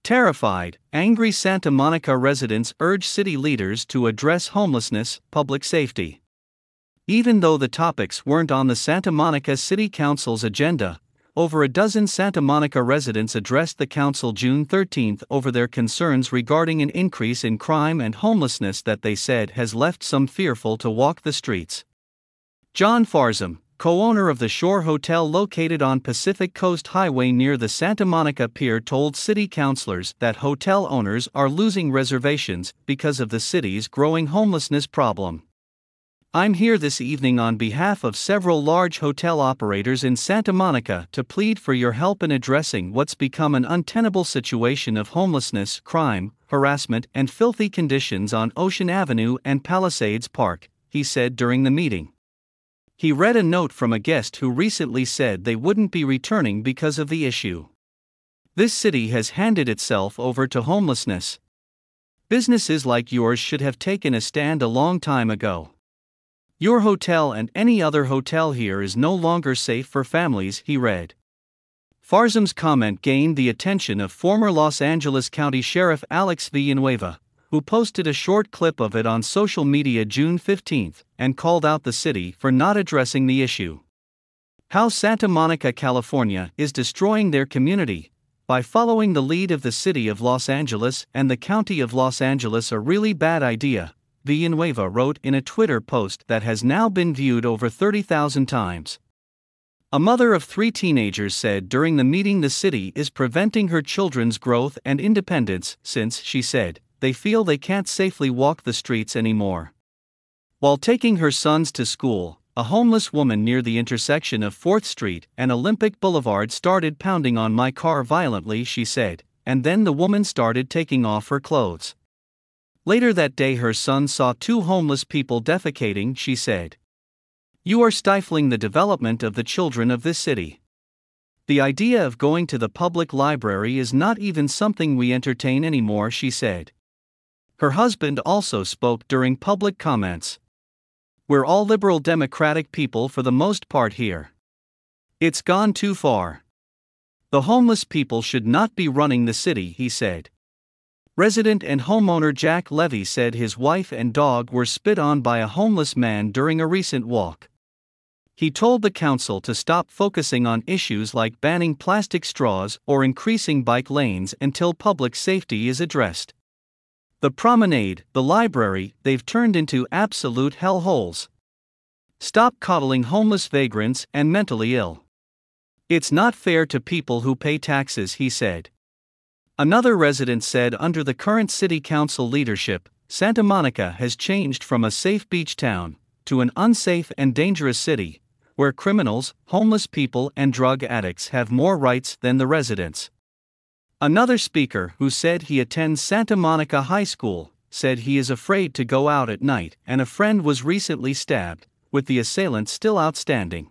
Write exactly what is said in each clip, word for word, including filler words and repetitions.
Terrified, angry Santa Monica residents urge city leaders to address homelessness, public safety. Even though the topics weren't on the Santa Monica City Council's agenda, over a dozen Santa Monica residents addressed the council June thirteenth over their concerns regarding an increase in crime and homelessness that they said has left some fearful to walk the streets. John Farzam, co-owner of the Shore Hotel located on Pacific Coast Highway near the Santa Monica Pier, told city councilors that hotel owners are losing reservations because of the city's growing homelessness problem. "I'm here this evening on behalf of several large hotel operators in Santa Monica to plead for your help in addressing what's become an untenable situation of homelessness, crime, harassment, and filthy conditions on Ocean Avenue and Palisades Park," he said during the meeting. He read a note from a guest who recently said they wouldn't be returning because of the issue. "This city has handed itself over to homelessness. Businesses like yours should have taken a stand a long time ago. Your hotel and any other hotel here is no longer safe for families," he read. Farzam's comment gained the attention of former Los Angeles County Sheriff Alex Villanueva, who posted a short clip of it on social media June fifteenth and called out the city for not addressing the issue. How Santa Monica, California, is destroying their community by following the lead of the city of Los Angeles and the county of Los Angeles, a really bad idea, Villanueva wrote in a Twitter post that has now been viewed over thirty thousand times. A mother of three teenagers said during the meeting the city is preventing her children's growth and independence since, she said, they feel they can't safely walk the streets anymore. While taking her sons to school, a homeless woman near the intersection of fourth Street and Olympic Boulevard started pounding on my car violently, she said, and then the woman started taking off her clothes. Later that day her son saw two homeless people defecating, she said. "You are stifling the development of the children of this city. The idea of going to the public library is not even something we entertain anymore," she said. Her husband also spoke during public comments. "We're all liberal democratic people for the most part here. It's gone too far. The homeless people should not be running the city," he said. Resident and homeowner Jack Levy said his wife and dog were spit on by a homeless man during a recent walk. He told the council to stop focusing on issues like banning plastic straws or increasing bike lanes until public safety is addressed. "The promenade, the library, they've turned into absolute hellholes. Stop coddling homeless vagrants and mentally ill. It's not fair to people who pay taxes," he said. Another resident said under the current city council leadership, Santa Monica has changed from a safe beach town to an unsafe and dangerous city, where criminals, homeless people, and drug addicts have more rights than the residents. Another speaker, who said he attends Santa Monica High School, said he is afraid to go out at night and a friend was recently stabbed, with the assailant still outstanding.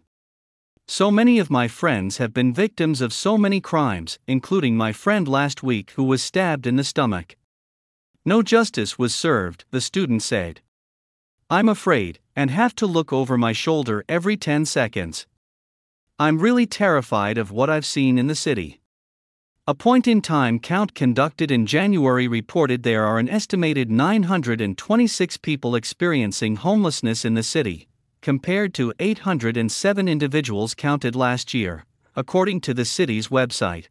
"So many of my friends have been victims of so many crimes, including my friend last week who was stabbed in the stomach. No justice was served," the student said. "I'm afraid, and have to look over my shoulder every ten seconds. I'm really terrified of what I've seen in the city." A point-in-time count conducted in January reported there are an estimated nine hundred twenty-six people experiencing homelessness in the city, compared to eight hundred seven individuals counted last year, according to the city's website.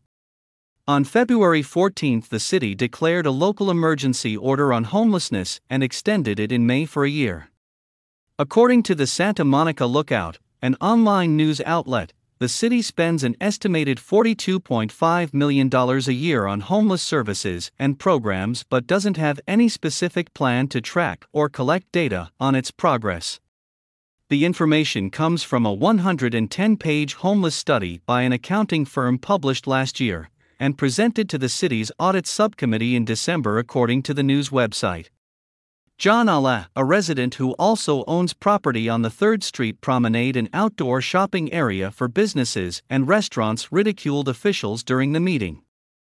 On February fourteenth, the city declared a local emergency order on homelessness and extended it in May for a year. According to the Santa Monica Lookout, an online news outlet, the city spends an estimated forty-two point five million dollars a year on homeless services and programs but doesn't have any specific plan to track or collect data on its progress. The information comes from a one hundred ten page homeless study by an accounting firm published last year and presented to the city's audit subcommittee in December, according to the news website. John Allah, a resident who also owns property on the third Street Promenade, an outdoor shopping area for businesses and restaurants, ridiculed officials during the meeting.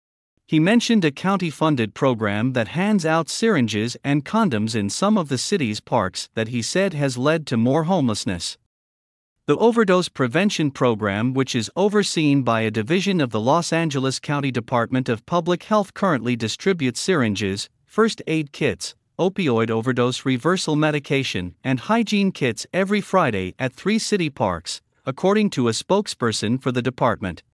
He mentioned a county-funded program that hands out syringes and condoms in some of the city's parks that he said has led to more homelessness. The Overdose Prevention Program, which is overseen by a division of the Los Angeles County Department of Public Health, currently distributes syringes, first aid kits, opioid overdose reversal medication, and hygiene kits every Friday at three city parks, according to a spokesperson for the department.